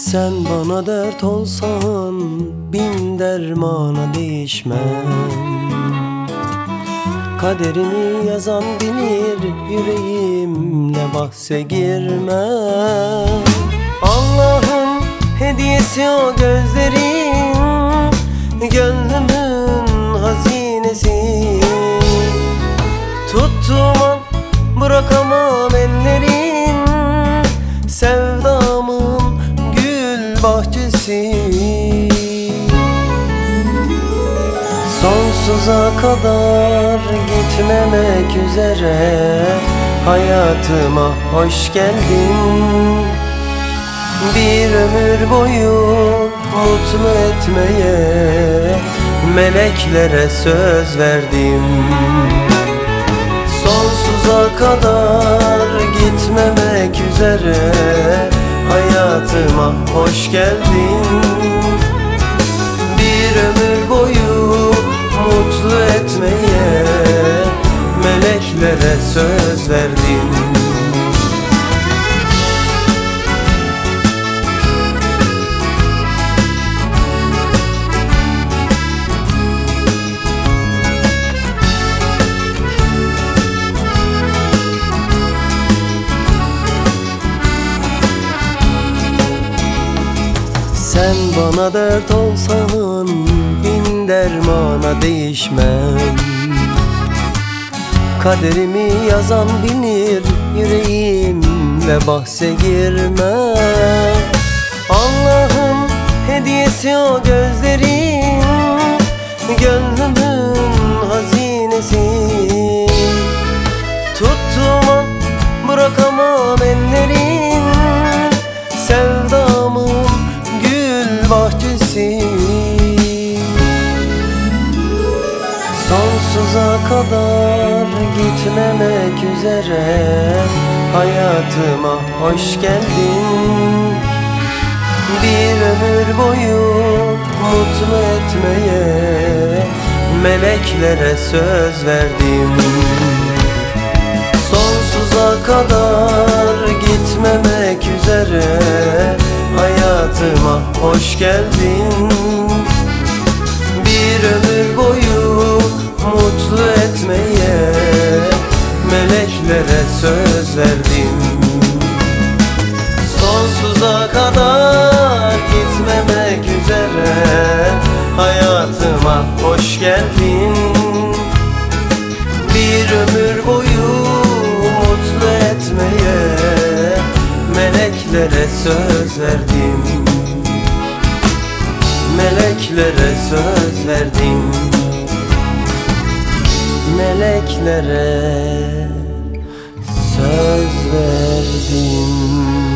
Sen bana dert olsan bin dermana değişmem. Kaderimi yazan bilir, yüreğimle bahse girmem. Allah'ın hediyesi o gözlerin, gönlümün hazinesi. Tuttuğum an bırakamam ellerin, sevdamın gül bahçesi. Sonsuza kadar gitmemek üzere hayatıma hoş geldin. Bir ömür boyu mutlu etmeye meleklere söz verdim. Sonsuza kadar gitmemek üzere hayatıma hoş geldin. Bir ömür boyu mutlu etmeye meleklere söz verdim. Sen bana dert olsan bin dermana değişmem. Kaderimi yazan bilir, yüreğimle bahse girmem. Allah'ın hediyesi o gözlerin, gönlümün hazinesi. Tuttuğum an bırakamam ellerin, sevdamın gül bahçesi. Sonsuza kadar gitmemek üzere hayatıma hoş geldin. Bir ömür boyu mutlu etmeye meleklere söz verdim. Sonsuza kadar gitmemek üzere hayatıma hoş geldin. Bir ömür boyu mutlu etmeye meleklere söz verdim. Sonsuza kadar gitmemek üzere hayatıma hoş geldin. Bir ömür boyu mutlu etmeye meleklere söz verdim. Meleklere söz verdim. Meleklere söz verdim.